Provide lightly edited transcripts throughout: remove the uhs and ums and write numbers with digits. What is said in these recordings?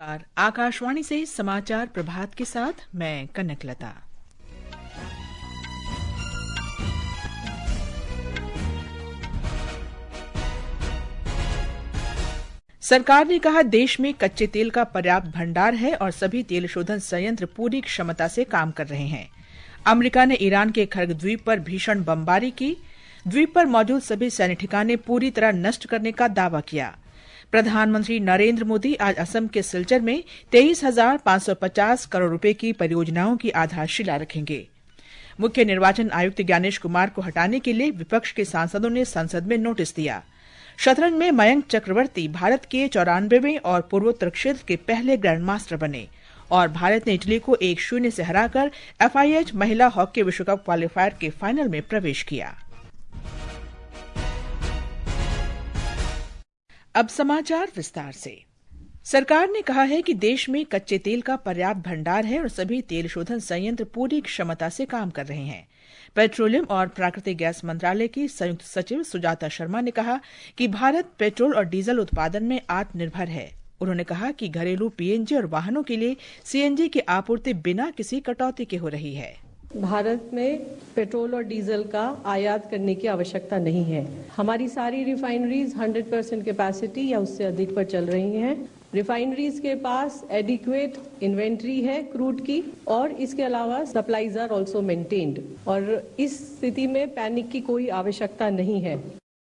आकाशवाणी से समाचार प्रभात के साथ मैं कनकलता। सरकार ने कहा, देश में कच्चे तेल का पर्याप्त भंडार है और सभी तेल शोधन संयंत्र पूरी क्षमता से काम कर रहे हैं। अमेरिका ने ईरान के खर्ग द्वीप पर भीषण बमबारी की। द्वीप पर मौजूद सभी सैन्य ठिकाने पूरी तरह नष्ट करने का दावा किया। प्रधानमंत्री नरेंद्र मोदी आज असम के सिलचर में 23,550 करोड़ रुपए की परियोजनाओं की आधारशिला रखेंगे। मुख्य निर्वाचन आयुक्त ज्ञानेश कुमार को हटाने के लिए विपक्ष के सांसदों ने संसद में नोटिस दिया। शतरंज में मयंक चक्रवर्ती भारत के 94वें और पूर्वोत्तर क्षेत्र के पहले ग्रैंड मास्टर बने और भारत ने इटली को 1-0 से हराकर FIH महिला हॉकी विश्व कप क्वालीफायर के फाइनल में प्रवेश किया। अब समाचार विस्तार से। सरकार ने कहा है कि देश में कच्चे तेल का पर्याप्त भंडार है और सभी तेल शोधन संयंत्र पूरी क्षमता से काम कर रहे हैं। पेट्रोलियम और प्राकृतिक गैस मंत्रालय की संयुक्त सचिव सुजाता शर्मा ने कहा कि भारत पेट्रोल और डीजल उत्पादन में आत्मनिर्भर है। उन्होंने कहा कि घरेलू PNG और वाहनों के लिए CNG की आपूर्ति बिना किसी कटौती के हो रही है। भारत में पेट्रोल और डीजल का आयात करने की आवश्यकता नहीं है। हमारी सारी रिफाइनरीज 100% कैपेसिटी या उससे अधिक पर चल रही हैं। रिफाइनरीज के पास एडिक्वेट इन्वेंट्री है क्रूड की और इसके अलावा सप्लाईज आर आल्सो मेंटेन्ड और इस स्थिति में पैनिक की कोई आवश्यकता नहीं है।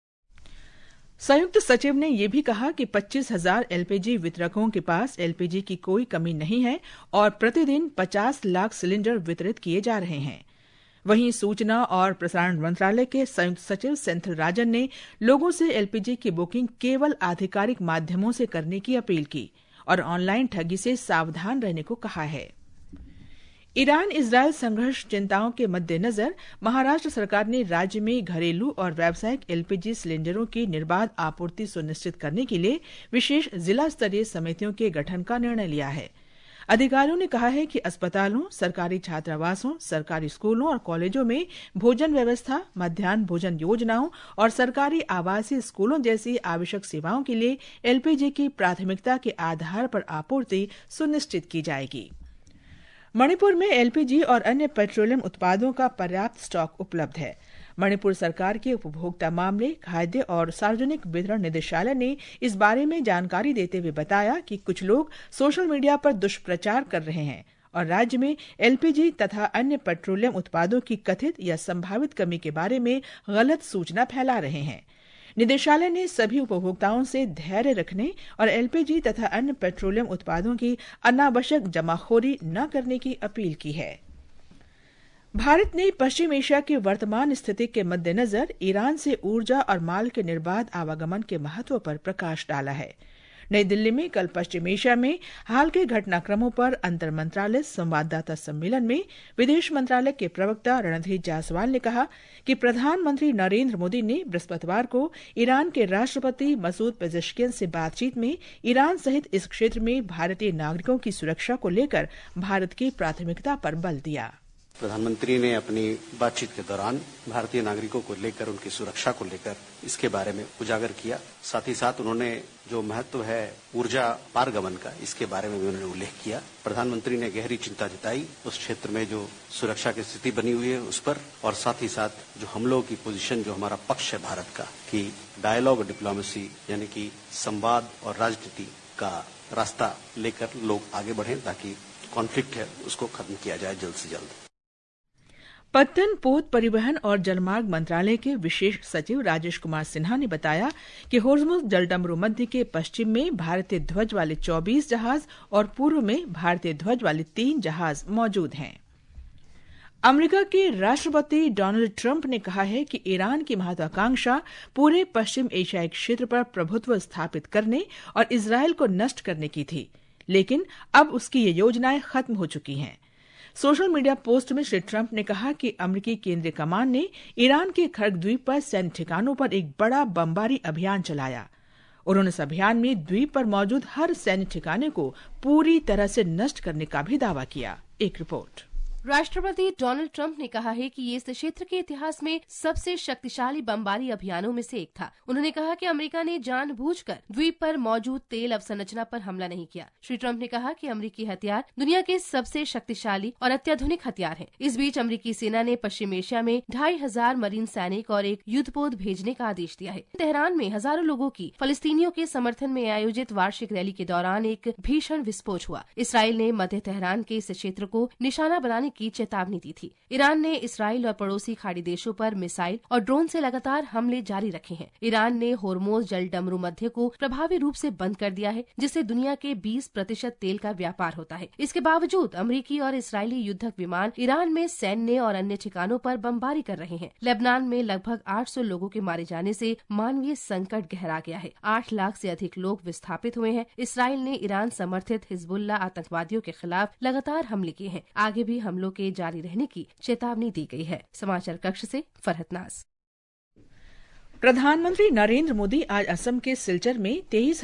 संयुक्त सचिव ने यह भी कहा कि 25,000 LPG वितरकों के पास LPG की कोई कमी नहीं है और प्रतिदिन 50 लाख सिलेंडर वितरित किए जा रहे हैं। वहीं सूचना और प्रसारण मंत्रालय के संयुक्त सचिव सेंथिल राजन ने लोगों से LPG की बुकिंग केवल आधिकारिक माध्यमों से करने की अपील की और ऑनलाइन ठगी से सावधान रहने को कहा है। ईरान इजरायल संघर्ष चिंताओं के मद्देनजर महाराष्ट्र सरकार ने राज्य में घरेलू और व्यावसायिक LPG सिलेंडरों की निर्बाध आपूर्ति सुनिश्चित करने के लिए विशेष जिला स्तरीय समितियों के गठन का निर्णय लिया है। अधिकारियों ने कहा है कि अस्पतालों, सरकारी छात्रावासों, सरकारी स्कूलों और कॉलेजों में भोजन व्यवस्था, मध्याह्न भोजन योजनाओं और सरकारी आवासीय स्कूलों जैसी आवश्यक सेवाओं के लिए LPG की प्राथमिकता के आधार पर आपूर्ति सुनिश्चित की जाएगी। मणिपुर में LPG और अन्य पेट्रोलियम उत्पादों का पर्याप्त स्टॉक उपलब्ध है। मणिपुर सरकार के उपभोक्ता मामले, खाद्य और सार्वजनिक वितरण निदेशालय ने इस बारे में जानकारी देते हुए बताया कि कुछ लोग सोशल मीडिया पर दुष्प्रचार कर रहे हैं और राज्य में LPG तथा अन्य पेट्रोलियम उत्पादों की कथित या संभावित कमी के बारे में गलत सूचना फैला रहे हैं। निदेशालय ने सभी उपभोक्ताओं से धैर्य रखने और LPG तथा अन्य पेट्रोलियम उत्पादों की अनावश्यक जमाखोरी न करने की अपील की है। भारत ने पश्चिम एशिया की वर्तमान स्थिति के मद्देनजर ईरान से ऊर्जा और माल के निर्बाध आवागमन के महत्व पर प्रकाश डाला है। नई दिल्ली में कल पश्चिम एशिया में हाल के घटनाक्रमों पर अंतर मंत्रालय संवाददाता सम्मेलन में विदेश मंत्रालय के प्रवक्ता रणधीर जायसवाल ने कहा कि प्रधानमंत्री नरेंद्र मोदी ने बृहस्पतिवार को ईरान के राष्ट्रपति मसूद पेजेश्कियन से बातचीत में ईरान सहित इस क्षेत्र में भारतीय नागरिकों की सुरक्षा को लेकर भारत की प्राथमिकता पर बल दिया। प्रधानमंत्री ने अपनी बातचीत के दौरान भारतीय नागरिकों को लेकर, उनकी सुरक्षा को लेकर इसके बारे में उजागर किया। साथ ही साथ उन्होंने जो महत्व है ऊर्जा पारगमन का, इसके बारे में भी उन्होंने उल्लेख किया। प्रधानमंत्री ने गहरी चिंता जताई उस क्षेत्र में जो सुरक्षा की स्थिति बनी हुई है उस पर, और साथ ही साथ जो हम लोगों की पोजीशन, जो हमारा पक्ष है भारत का, कि डायलॉग और डिप्लोमेसी यानी कि संवाद और राजनीति का रास्ता लेकर लोग आगे बढ़ें ताकि कॉन्फ्लिक्ट है उसको खत्म किया जाए जल्द से जल्द। पत्तन, पोत, परिवहन और जलमार्ग मंत्रालय के विशेष सचिव राजेश कुमार सिन्हा ने बताया कि होर्मुज जलडमरू मध्य के पश्चिम में भारतीय ध्वज वाले 24 जहाज और पूर्व में भारतीय ध्वज वाले 3 जहाज मौजूद हैं। अमेरिका के राष्ट्रपति डोनाल्ड ट्रंप ने कहा है कि ईरान की महत्वाकांक्षा पूरे पश्चिम एशियाई क्षेत्र पर प्रभुत्व स्थापित करने और इजरायल को नष्ट करने की थी, लेकिन अब उसकी ये योजनाएं खत्म हो चुकी हैं। सोशल मीडिया पोस्ट में श्री ट्रंप ने कहा कि अमेरिकी केंद्रीय कमान ने ईरान के खर्ग द्वीप पर सैन्य ठिकानों पर एक बड़ा बमबारी अभियान चलाया। उन्होंने इस अभियान में द्वीप पर मौजूद हर सैन्य ठिकाने को पूरी तरह से नष्ट करने का भी दावा किया। एक रिपोर्ट। राष्ट्रपति डोनाल्ड ट्रंप ने कहा है कि ये इस क्षेत्र के इतिहास में सबसे शक्तिशाली बमबारी अभियानों में से एक था। उन्होंने कहा कि अमेरिका ने जानबूझकर द्वीप पर मौजूद तेल अवसंरचना पर हमला नहीं किया। श्री ट्रंप ने कहा कि अमेरिकी हथियार दुनिया के सबसे शक्तिशाली और अत्याधुनिक हथियार हैं। इस बीच अमेरिकी सेना ने पश्चिम एशिया में 2500 मरीन सैनिक और एक युद्धपोत भेजने का आदेश दिया है। तेहरान में हजारों लोगों की फलस्तीनियों के समर्थन में आयोजित वार्षिक रैली के दौरान एक भीषण विस्फोट हुआ। इसराइल ने मध्य तेहरान के इस क्षेत्र को निशाना बनाने की चेतावनी दी थी। ईरान ने इसराइल और पड़ोसी खाड़ी देशों पर मिसाइल और ड्रोन से लगातार हमले जारी रखे हैं। ईरान ने होर्मुज जल डमरू मध्य को प्रभावी रूप से बंद कर दिया है, जिससे दुनिया के 20% तेल का व्यापार होता है। इसके बावजूद अमेरिकी और इसराइली युद्धक विमान ईरान में सैन्य और अन्य ठिकानों पर बमबारी कर रहे हैं। लेबनान में लगभग 800 लोगों के मारे जाने से मानवीय संकट गहरा गया है। 8 लाख से अधिक लोग विस्थापित हुए हैं। इसराइल ने ईरान समर्थित हिजबुल्ला आतंकवादियों के खिलाफ लगातार हमले किए हैं। आगे भी हमलों के जारी रहने की चेतावनी दी गई है। समाचार कक्ष से फरहत नाज। प्रधानमंत्री नरेंद्र मोदी आज असम के सिलचर में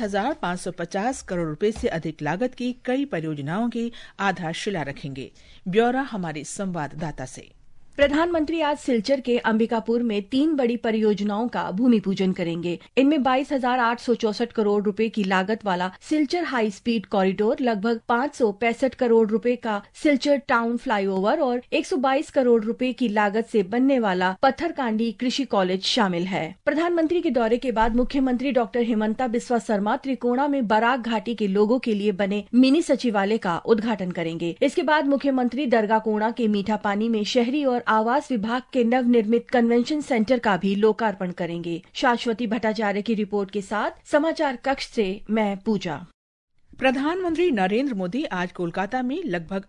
23,550 करोड़ रुपए से अधिक लागत की कई परियोजनाओं की आधारशिला रखेंगे। ब्यौरा हमारे संवाददाता से। प्रधानमंत्री आज सिलचर के अंबिकापुर में 3 बड़ी परियोजनाओं का भूमि पूजन करेंगे। इनमें 22,864 करोड़ रुपए की लागत वाला सिलचर हाई स्पीड कॉरिडोर, लगभग 565 करोड़ रुपए का सिलचर टाउन फ्लाईओवर और 122 करोड़ रुपए की लागत से बनने वाला पत्थरकांडी कृषि कॉलेज शामिल है। प्रधानमंत्री के दौरे के बाद मुख्यमंत्री डॉक्टर हिमंता बिस्वा शर्मा त्रिकोणा में बराक घाटी के लोगों के लिए बने मिनी सचिवालय का उद्घाटन करेंगे। इसके बाद मुख्यमंत्री दरगा कोणा के मीठा पानी में शहरी और आवास विभाग के नवनिर्मित कन्वेंशन सेंटर का भी लोकार्पण करेंगे। शाश्वती भट्टाचार्य की रिपोर्ट के साथ समाचार कक्ष से मैं पूजा। प्रधानमंत्री नरेंद्र मोदी आज कोलकाता में लगभग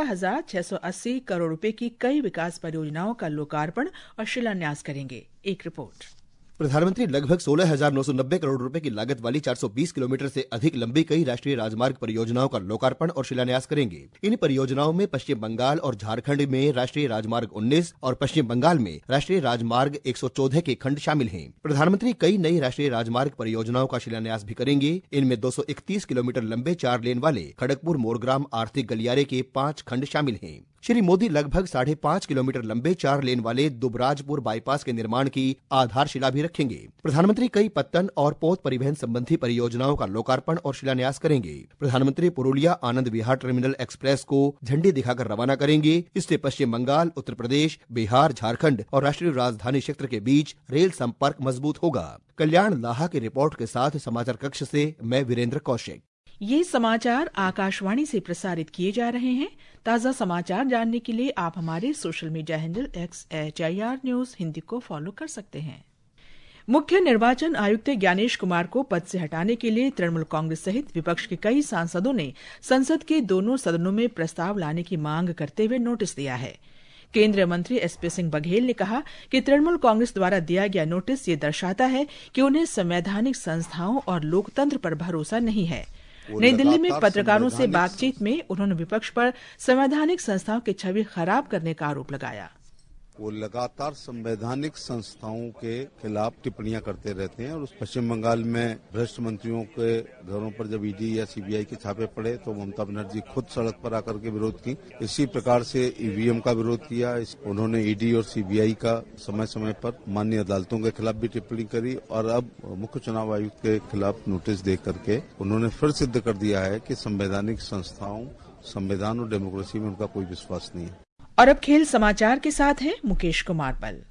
18,680 करोड़ रुपए की कई विकास परियोजनाओं का लोकार्पण और शिलान्यास करेंगे। एक रिपोर्ट। प्रधानमंत्री लगभग 16,990 करोड़ रुपए की लागत वाली 420 किलोमीटर से अधिक लंबी कई राष्ट्रीय राजमार्ग परियोजनाओं का लोकार्पण और शिलान्यास करेंगे। इन परियोजनाओं में पश्चिम बंगाल और झारखंड में राष्ट्रीय राजमार्ग 19 और पश्चिम बंगाल में राष्ट्रीय राजमार्ग 114 के खंड शामिल हैं। प्रधानमंत्री कई नई राष्ट्रीय राजमार्ग परियोजनाओं का शिलान्यास भी करेंगे। इनमें 231 किलोमीटर लंबे 4 लेन वाले खड़गपुर मोरग्राम आर्थिक गलियारे के 5 खंड शामिल हैं। श्री मोदी लगभग 5.5 किलोमीटर लंबे 4 लेन वाले दुबराजपुर बाईपास के निर्माण की आधारशिला भी रखेंगे। प्रधानमंत्री कई पत्तन और पोत परिवहन संबंधी परियोजनाओं का लोकार्पण और शिलान्यास करेंगे। प्रधानमंत्री पुरुलिया आनंद विहार टर्मिनल एक्सप्रेस को झंडी दिखाकर रवाना करेंगे। इससे पश्चिम बंगाल, उत्तर प्रदेश, बिहार, झारखंड और राष्ट्रीय राजधानी क्षेत्र के बीच रेल संपर्क मजबूत होगा। कल्याण लाहा की रिपोर्ट के साथ समाचार कक्ष से मैं वीरेंद्र कौशिक। ये समाचार आकाशवाणी से प्रसारित किए जा रहे हैं। ताज़ा समाचार जानने के लिए आप हमारे social media handle @HIR News Hindi को फॉलो कर सकते हैं। मुख्य निर्वाचन आयुक्त ज्ञानेश कुमार को पद से हटाने के लिए तृणमूल कांग्रेस सहित विपक्ष के कई सांसदों ने संसद के दोनों सदनों में प्रस्ताव लाने की मांग करते हुए नोटिस दिया है। केंद्रीय मंत्री SP सिंह बघेल ने कहा कि तृणमूल कांग्रेस द्वारा दिया गया नोटिस ये दर्शाता है कि उन्हें संवैधानिक संस्थाओं और लोकतंत्र पर भरोसा नहीं है। नई दिल्ली में पत्रकारों से बातचीत में उन्होंने विपक्ष पर संवैधानिक संस्थाओं की छवि खराब करने का आरोप लगाया। वो लगातार संवैधानिक संस्थाओं के खिलाफ टिप्पणियां करते रहते हैं और उस पश्चिम बंगाल में भ्रष्ट मंत्रियों के घरों पर जब ED या CBI के छापे पड़े तो ममता बनर्जी खुद सड़क पर आकर के विरोध की। इसी प्रकार से EVM का विरोध किया। उन्होंने ED और CBI का समय समय पर माननीय अदालतों के खिलाफ भी टिप्पणी करी और अब मुख्य चुनाव आयुक्त के खिलाफ नोटिस दे करके उन्होंने फिर सिद्ध कर दिया है कि संवैधानिक संस्थाओं, संविधान और डेमोक्रेसी में उनका कोई विश्वास नहीं है। और अब खेल समाचार के साथ हैं मुकेश कुमार बल।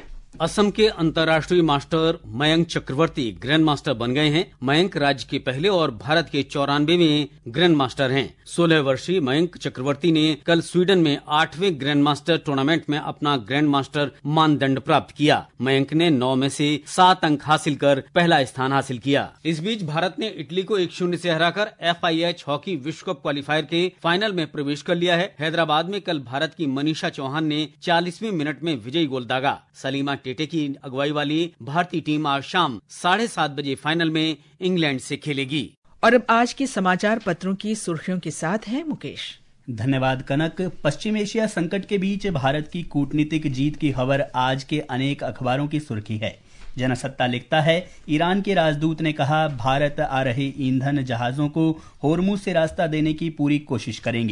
असम के अंतर्राष्ट्रीय master Mayank Chakraborty grand master बन गए हैं। मयंक राज्य के पहले और भारत के 94वें ग्रैंड मास्टर हैं। 16 वर्षीय मयंक चक्रवर्ती ने कल स्वीडन में 8वें ग्रैंड मास्टर टूर्नामेंट में अपना ग्रैंड मास्टर मानदंड प्राप्त किया। मयंक ने 9 में से 7 अंक हासिल कर पहला स्थान हासिल किया। इस बीच भारत ने इटली को 1-0 से हराकर FIH हॉकी विश्व कप क्वालिफायर के फाइनल में प्रवेश कर लिया है। हैदराबाद में कल भारत की मनीषा चौहान ने 40वें मिनट में विजयी गोल दागा। सलीमा टेटे की अगुवाई वाली भारतीय टीम आज शाम 7:30 बजे फाइनल में इंग्लैंड से खेलेगी। और अब आज के समाचार पत्रों की सुर्खियों के साथ है मुकेश। धन्यवाद कनक। पश्चिम एशिया संकट के बीच भारत की कूटनीतिक जीत की खबर आज के अनेक अखबारों की सुर्खी है। जनसत्ता लिखता है, ईरान के राजदूत ने कहा भारत आ रहे ईंधन जहाजों को होर्मुज से रास्ता देने की पूरी कोशिश करेंगे।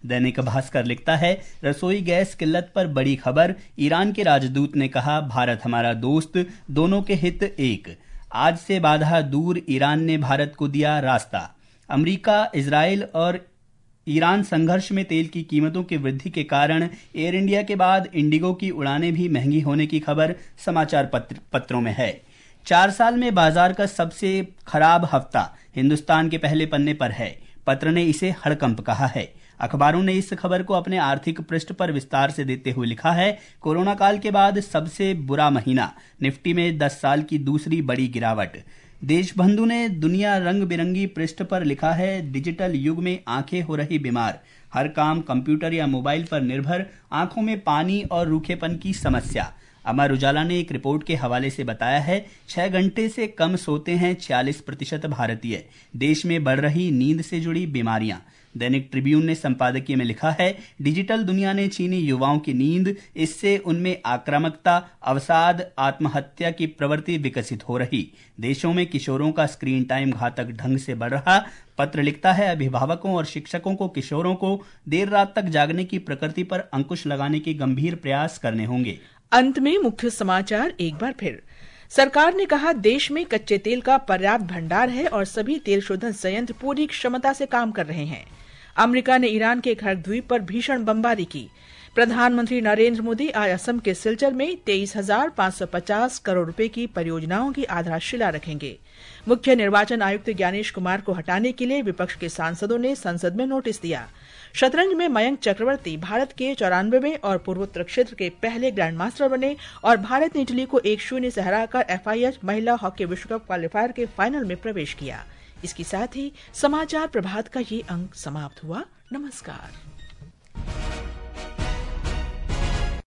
दैनिक भास्कर लिखता है, रसोई गैस किल्लत पर बड़ी खबर, ईरान के राजदूत ने कहा भारत हमारा दोस्त, दोनों के हित एक। आज से बाधा दूर, ईरान ने भारत को दिया रास्ता। अमेरिका, इजराइल और ईरान संघर्ष में तेल की कीमतों की वृद्धि के कारण एयर इंडिया के बाद इंडिगो की उड़ानें भी महंगी होने की खबर समाचार पत्रों में है। 4 साल में बाजार का सबसे खराब हफ्ता हिंदुस्तान के पहले पन्ने पर है। पत्र ने इसे हड़कंप कहा है। अखबारों ने इस खबर को अपने आर्थिक पृष्ठ पर विस्तार से देते हुए लिखा है, कोरोना काल के बाद सबसे बुरा महीना, निफ्टी में 10 साल की दूसरी बड़ी गिरावट। देशबंधु ने दुनिया रंग बिरंगी पृष्ठ पर लिखा है, डिजिटल युग में आंखें हो रही बीमार, हर काम कंप्यूटर या मोबाइल पर निर्भर, आंखों में पानी और रूखेपन की समस्या। अमर उजाला ने एक रिपोर्ट के हवाले से बताया है, 6 घंटे से कम सोते हैं 46% भारतीय, देश में बढ़ रही नींद से जुड़ी बीमारियां। दैनिक ट्रिब्यून ने संपादकीय में लिखा है, डिजिटल दुनिया ने छीनी युवाओं की नींद, इससे उनमें आक्रामकता, अवसाद, आत्महत्या की प्रवृत्ति विकसित हो रही। देशों में किशोरों का स्क्रीन टाइम घातक ढंग से बढ़ रहा। पत्र लिखता है, अभिभावकों और शिक्षकों को किशोरों को देर रात तक जागने की प्रकृति पर अंकुश लगाने के गंभीर प्रयास करने होंगे। अंत में मुख्य समाचार एक बार फिर। सरकार ने कहा, देश में कच्चे तेल का पर्याप्त भंडार है और सभी तेल शोधन संयंत्र पूरी क्षमता से काम कर रहे हैं। अमेरिका ने ईरान के खड़ग द्वीप पर भीषण बमबारी की। प्रधानमंत्री नरेंद्र मोदी आज असम के सिलचर में 23,550 करोड़ रुपए की परियोजनाओं की आधारशिला रखेंगे। मुख्य निर्वाचन आयुक्त ज्ञानेश कुमार को हटाने के लिए विपक्ष के सांसदों ने संसद में नोटिस दिया। शतरंज में मयंक चक्रवर्ती भारत के 94वें और पूर्वोत्तर क्षेत्र के पहले ग्रैंड मास्टर बने और भारत ने इटली को 1-0 से हराकर FIH महिला हॉकी विश्व कप क्वालिफायर के फाइनल में प्रवेश किया। इसके साथ ही समाचार प्रभात का ये अंक समाप्त हुआ। नमस्कार।